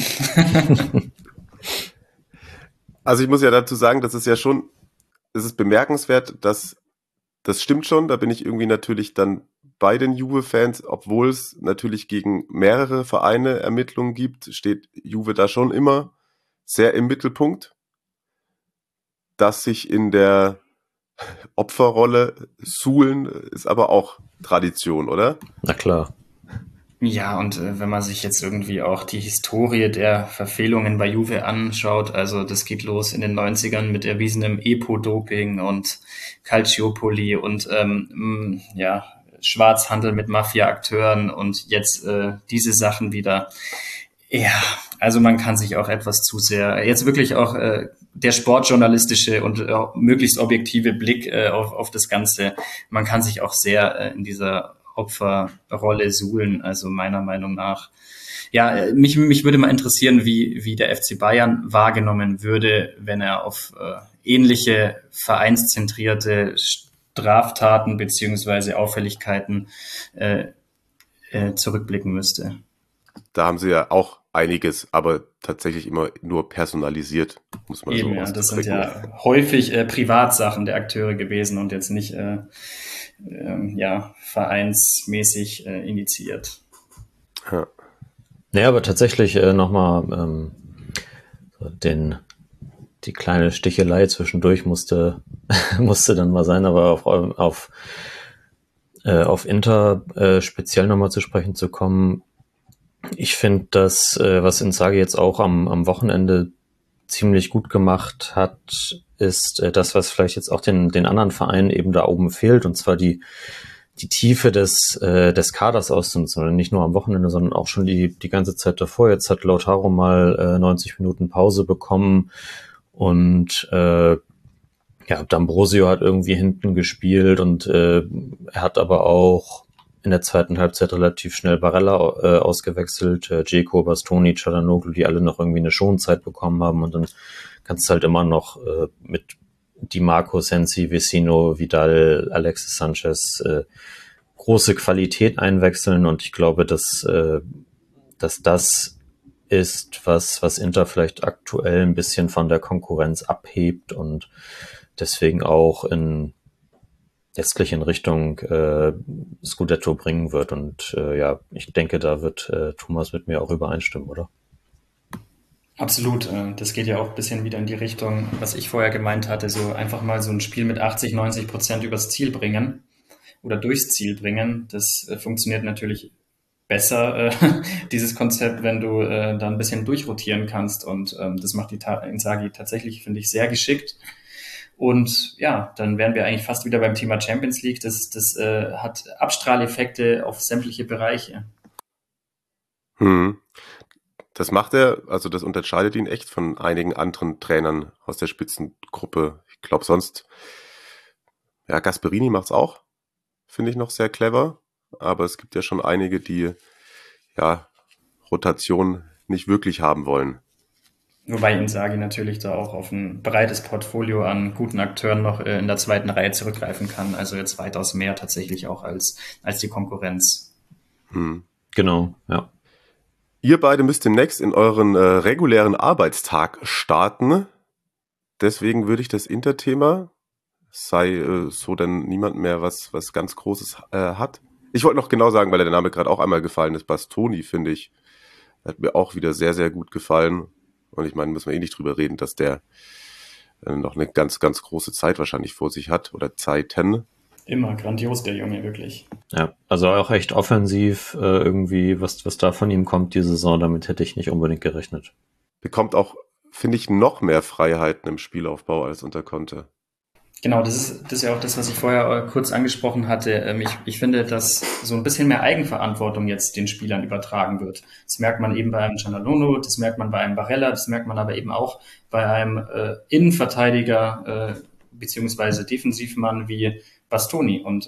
Also ich muss ja dazu sagen, es ist bemerkenswert, dass das stimmt schon, da bin ich irgendwie natürlich dann bei den Juve-Fans, obwohl es natürlich gegen mehrere Vereine Ermittlungen gibt, steht Juve da schon immer sehr im Mittelpunkt. Dass sich in der Opferrolle suhlen, ist aber auch Tradition, oder? Na klar. Ja, und wenn man sich jetzt irgendwie auch die Historie der Verfehlungen bei Juve anschaut, also das geht los in den 90ern mit erwiesenem Epo-Doping und Calciopoli und Schwarzhandel mit Mafia-Akteuren und jetzt diese Sachen wieder. Ja, also man kann sich auch etwas zu sehr, jetzt wirklich auch der sportjournalistische und möglichst objektive Blick auf das Ganze, man kann sich auch sehr in dieser Opferrolle suhlen, also meiner Meinung nach. Ja, mich würde mal interessieren, wie der FC Bayern wahrgenommen würde, wenn er auf ähnliche vereinszentrierte Straftaten beziehungsweise Auffälligkeiten zurückblicken müsste. Da haben sie ja auch einiges, aber tatsächlich immer nur personalisiert, muss man eben, so ja, das sind ja häufig Privatsachen der Akteure gewesen und jetzt nicht vereinsmäßig initiiert. Ja. Naja, aber tatsächlich nochmal die kleine Stichelei zwischendurch musste dann mal sein, aber auf Inter speziell nochmal zu sprechen zu kommen. Ich finde, das, was Inzaghi jetzt auch am Wochenende ziemlich gut gemacht hat, ist das, was vielleicht jetzt auch den anderen Vereinen eben da oben fehlt, und zwar die Tiefe des Kaders auszunutzen, nicht nur am Wochenende, sondern auch schon die ganze Zeit davor. Jetzt hat Lautaro mal 90 Minuten Pause bekommen und D'Ambrosio hat irgendwie hinten gespielt und er hat aber auch in der zweiten Halbzeit relativ schnell Barella ausgewechselt, Dzeko, Bastoni, Çalhanoğlu, die alle noch irgendwie eine Schonzeit bekommen haben, und dann kannst du halt immer noch mit Di Marco, Sensi, Vecino, Vidal, Alexis Sanchez große Qualität einwechseln, und ich glaube, dass das ist, was Inter vielleicht aktuell ein bisschen von der Konkurrenz abhebt und deswegen auch letztlich in Richtung Scudetto bringen wird. Und ich denke, da wird Thomas mit mir auch übereinstimmen, oder? Absolut. Das geht ja auch ein bisschen wieder in die Richtung, was ich vorher gemeint hatte, so einfach mal so ein Spiel mit 80-90% übers Ziel bringen oder durchs Ziel bringen. Das funktioniert natürlich besser, dieses Konzept, wenn du da ein bisschen durchrotieren kannst, und das macht die Inzaghi tatsächlich, finde ich, sehr geschickt. Und ja, dann wären wir eigentlich fast wieder beim Thema Champions League. Das hat Abstrahleffekte auf sämtliche Bereiche. Das macht er, also das unterscheidet ihn echt von einigen anderen Trainern aus der Spitzengruppe. Ich glaube sonst, ja, Gasperini macht's auch, finde ich noch sehr clever. Aber es gibt ja schon einige, die ja Rotation nicht wirklich haben wollen. Wobei Inzaghi natürlich da auch auf ein breites Portfolio an guten Akteuren noch in der zweiten Reihe zurückgreifen kann. Also jetzt weitaus mehr tatsächlich auch als die Konkurrenz. Genau, ja. Ihr beide müsst demnächst in euren regulären Arbeitstag starten. Deswegen würde ich das Inter-Thema, sei so denn niemand mehr was ganz Großes hat. Ich wollte noch genau sagen, weil der Name gerade auch einmal gefallen ist, Bastoni, finde ich, hat mir auch wieder sehr, sehr gut gefallen. Und ich meine, müssen wir nicht drüber reden, dass der noch eine ganz, ganz große Zeit wahrscheinlich vor sich hat oder Zeiten. Immer grandios, der Junge, wirklich. Ja, also auch echt offensiv irgendwie, was da von ihm kommt die Saison, damit hätte ich nicht unbedingt gerechnet. Bekommt auch, finde ich, noch mehr Freiheiten im Spielaufbau als unter Conte. Genau, das ist ja auch das, was ich vorher kurz angesprochen hatte. Ich finde, dass so ein bisschen mehr Eigenverantwortung jetzt den Spielern übertragen wird. Das merkt man eben bei einem Çalhanoğlu, das merkt man bei einem Barella, das merkt man aber eben auch bei einem Innenverteidiger beziehungsweise Defensivmann wie Bastoni. Und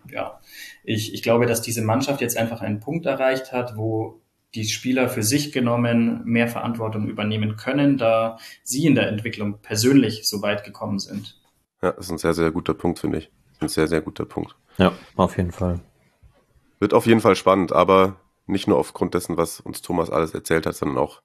ich glaube, dass diese Mannschaft jetzt einfach einen Punkt erreicht hat, wo die Spieler für sich genommen mehr Verantwortung übernehmen können, da sie in der Entwicklung persönlich so weit gekommen sind. Ja, das ist ein sehr, sehr guter Punkt, finde ich. Ein sehr, sehr guter Punkt. Ja, auf jeden Fall. Wird auf jeden Fall spannend, aber nicht nur aufgrund dessen, was uns Thomas alles erzählt hat, sondern auch,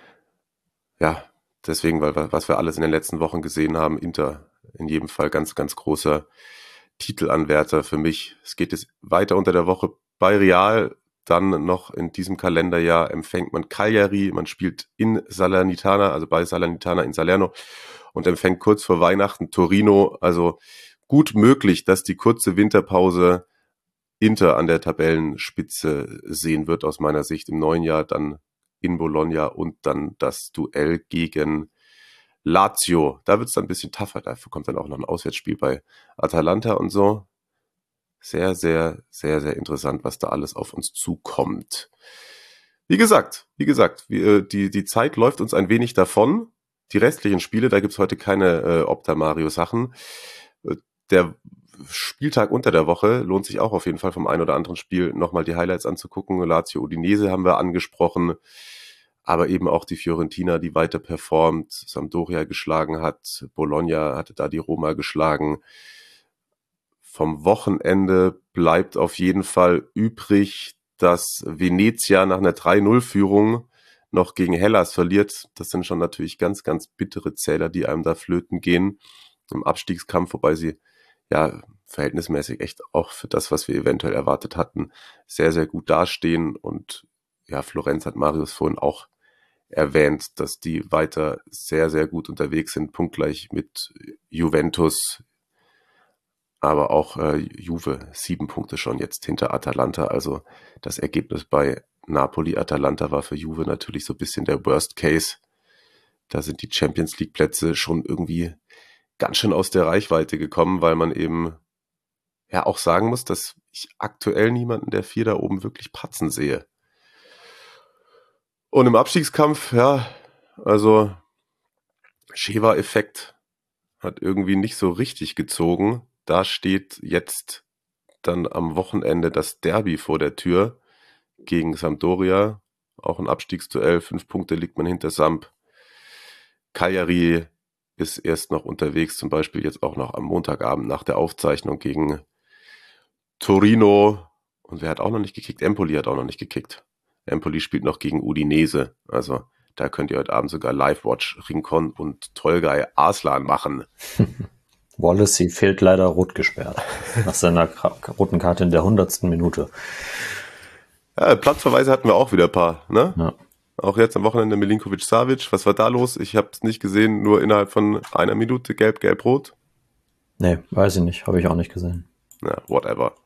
ja, deswegen, weil was wir alles in den letzten Wochen gesehen haben, Inter in jedem Fall ganz, ganz großer Titelanwärter für mich. Es geht jetzt weiter unter der Woche bei Real, dann noch in diesem Kalenderjahr empfängt man Cagliari, man spielt in Salernitana, also bei Salernitana in Salerno, und empfängt kurz vor Weihnachten Torino. Also gut möglich, dass die kurze Winterpause Inter an der Tabellenspitze sehen wird, aus meiner Sicht im neuen Jahr, dann in Bologna und dann das Duell gegen Lazio. Da wird es dann ein bisschen tougher, dafür kommt dann auch noch ein Auswärtsspiel bei Atalanta und so. Sehr, sehr, sehr, sehr interessant, was da alles auf uns zukommt. Wie gesagt, die Zeit läuft uns ein wenig davon. Die restlichen Spiele, da gibt's heute keine Opta-Mario-Sachen. Der Spieltag unter der Woche lohnt sich auch auf jeden Fall vom ein oder anderen Spiel nochmal die Highlights anzugucken. Lazio Udinese haben wir angesprochen, aber eben auch die Fiorentina, die weiter performt, Sampdoria geschlagen hat, Bologna hatte da die Roma geschlagen. Vom Wochenende bleibt auf jeden Fall übrig, dass Venezia nach einer 3-0-Führung noch gegen Hellas verliert. Das sind schon natürlich ganz, ganz bittere Zähler, die einem da flöten gehen im Abstiegskampf, wobei sie ja verhältnismäßig echt auch für das, was wir eventuell erwartet hatten, sehr, sehr gut dastehen. Und ja, Florenz hat Marius vorhin auch erwähnt, dass die weiter sehr, sehr gut unterwegs sind, punktgleich mit Juventus, aber auch Juve 7 Punkte schon jetzt hinter Atalanta. Also das Ergebnis bei Napoli-Atalanta war für Juve natürlich so ein bisschen der Worst Case. Da sind die Champions-League-Plätze schon irgendwie ganz schön aus der Reichweite gekommen, weil man eben ja auch sagen muss, dass ich aktuell niemanden der 4 da oben wirklich patzen sehe. Und im Abstiegskampf, ja, also Sheva-Effekt hat irgendwie nicht so richtig gezogen. Da steht jetzt dann am Wochenende das Derby vor der Tür gegen Sampdoria. Auch ein Abstiegsduell, 5 Punkte liegt man hinter Samp. Cagliari ist erst noch unterwegs, zum Beispiel jetzt auch noch am Montagabend nach der Aufzeichnung gegen Torino. Und wer hat auch noch nicht gekickt? Empoli hat auch noch nicht gekickt. Empoli spielt noch gegen Udinese. Also da könnt ihr heute Abend sogar Live-Watch Rincon und Tolgay Arslan machen. Wallacey fehlt leider rot gesperrt. Nach seiner roten Karte in der 100. Minute. Ja, Platzverweise hatten wir auch wieder ein paar, ne? Ja. Auch jetzt am Wochenende Milinkovic-Savic. Was war da los? Ich habe es nicht gesehen, nur innerhalb von einer Minute gelb, gelb, rot. Nee, weiß ich nicht. Habe ich auch nicht gesehen. Na, whatever.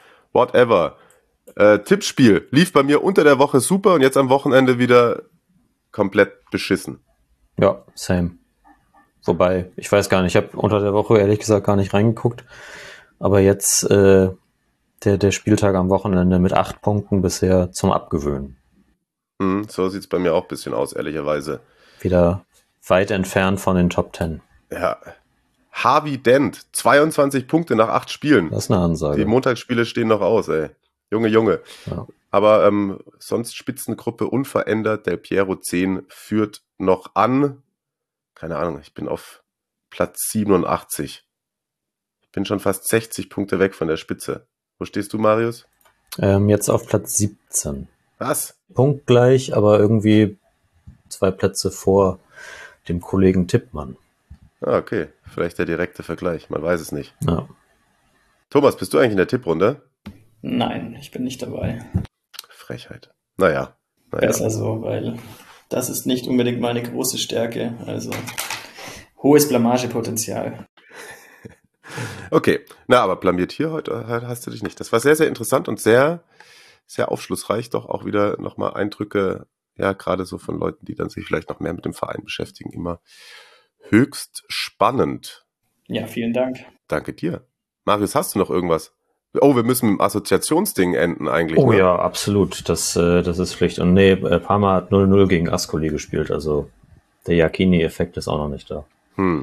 Tippspiel lief bei mir unter der Woche super und jetzt am Wochenende wieder komplett beschissen. Ja, same. Wobei, ich weiß gar nicht, ich habe unter der Woche ehrlich gesagt gar nicht reingeguckt. Aber jetzt der Spieltag am Wochenende mit 8 Punkten bisher zum Abgewöhnen. So sieht's bei mir auch ein bisschen aus, ehrlicherweise. Wieder weit entfernt von den Top 10. Ja. Harvey Dent, 22 Punkte nach 8 Spielen. Das ist eine Ansage. Die Montagsspiele stehen noch aus, ey. Junge. Ja. Aber sonst Spitzengruppe unverändert. Del Piero 10 führt noch an. Keine Ahnung, ich bin auf Platz 87. Ich bin schon fast 60 Punkte weg von der Spitze. Wo stehst du, Marius? Jetzt auf Platz 17. Was? Punktgleich, aber irgendwie 2 Plätze vor dem Kollegen Tippmann. Ah, okay. Vielleicht der direkte Vergleich. Man weiß es nicht. Ja. Thomas, bist du eigentlich in der Tipprunde? Nein, ich bin nicht dabei. Frechheit. Naja. Besser so, weil das ist nicht unbedingt meine große Stärke. Also hohes Blamagepotenzial. Okay. Na, aber blamiert hier heute hast du dich nicht. Das war sehr, sehr interessant und sehr, sehr aufschlussreich. Doch auch wieder nochmal Eindrücke, ja, gerade so von Leuten, die dann sich vielleicht noch mehr mit dem Verein beschäftigen. Immer höchst spannend. Ja, vielen Dank. Danke dir. Marius, hast du noch irgendwas? Oh, wir müssen mit dem Assoziationsding enden eigentlich. Oh ne? ja, absolut. Das ist Pflicht. Und nee, Parma hat 0-0 gegen Ascoli gespielt. Also der Iachini-Effekt ist auch noch nicht da.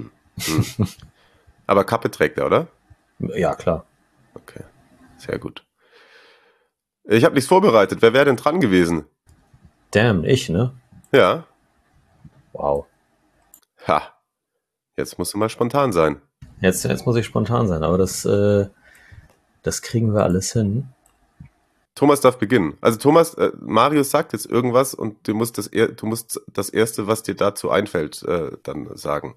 Aber Kappe trägt er, oder? Ja, klar. Okay, sehr gut. Ich habe nichts vorbereitet. Wer wäre denn dran gewesen? Damn, ich, ne? Ja. Wow. Ha. Jetzt musst du mal spontan sein. Jetzt muss ich spontan sein, aber das kriegen wir alles hin. Thomas darf beginnen. Also Thomas, Marius sagt jetzt irgendwas und du musst das Erste, was dir dazu einfällt, dann sagen.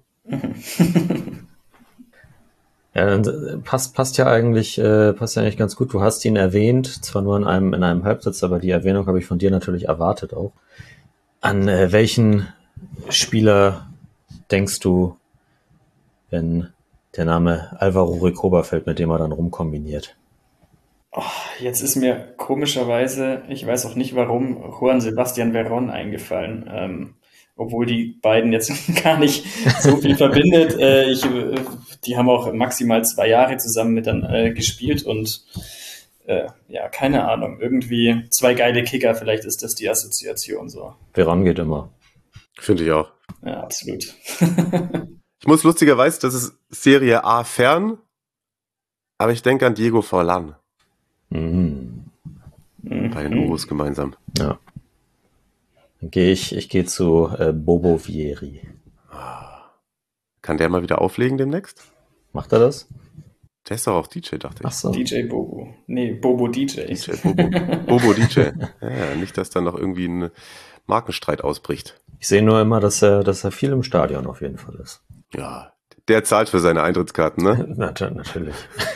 Ja, dann passt ja eigentlich ganz gut. Du hast ihn erwähnt, zwar nur in einem Halbsatz, aber die Erwähnung habe ich von dir natürlich erwartet auch. An welchen Spieler denkst du, wenn der Name Alvaro Recoba fällt, mit dem er dann rumkombiniert? Oh, jetzt ist mir komischerweise, ich weiß auch nicht warum, Juan Sebastian Veron eingefallen. Obwohl die beiden jetzt gar nicht so viel verbindet. Die haben auch maximal 2 Jahre zusammen gespielt und ja, keine Ahnung, irgendwie 2 geile Kicker, vielleicht ist das die Assoziation so. Veron geht immer. Finde ich auch. Ja, absolut. Ich muss lustigerweise, das ist Serie A fern, Aber ich denke an Diego Forlan. Mhm. Bei den Urus gemeinsam. Ja. Dann gehe ich gehe zu Bobo Vieri. Kann der mal wieder auflegen demnächst? Macht er das? Der ist doch auch DJ, dachte ich. Ach so. DJ Bobo. Nee, Bobo DJ. DJ Bobo. Bobo DJ. Ja, nicht, dass dann noch irgendwie ein Markenstreit ausbricht. Ich sehe nur immer, dass er viel im Stadion auf jeden Fall ist. Ja, der zahlt für seine Eintrittskarten, ne? Natürlich.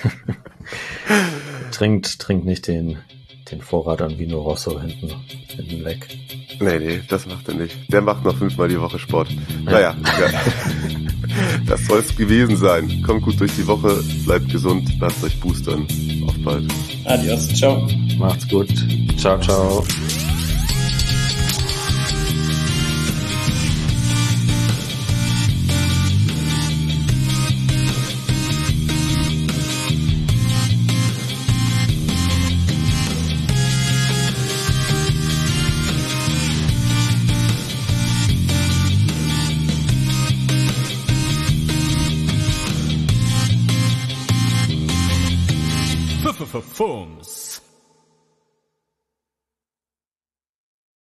trinkt nicht den Vorrat an Vino Rosso hinten weg. Nee, das macht er nicht. Der macht noch 5-mal die Woche Sport. Naja, ja. Das soll es gewesen sein. Kommt gut durch die Woche, bleibt gesund, lasst euch boostern. Auf bald. Adios, ciao. Macht's gut. Ciao, ciao. Fums.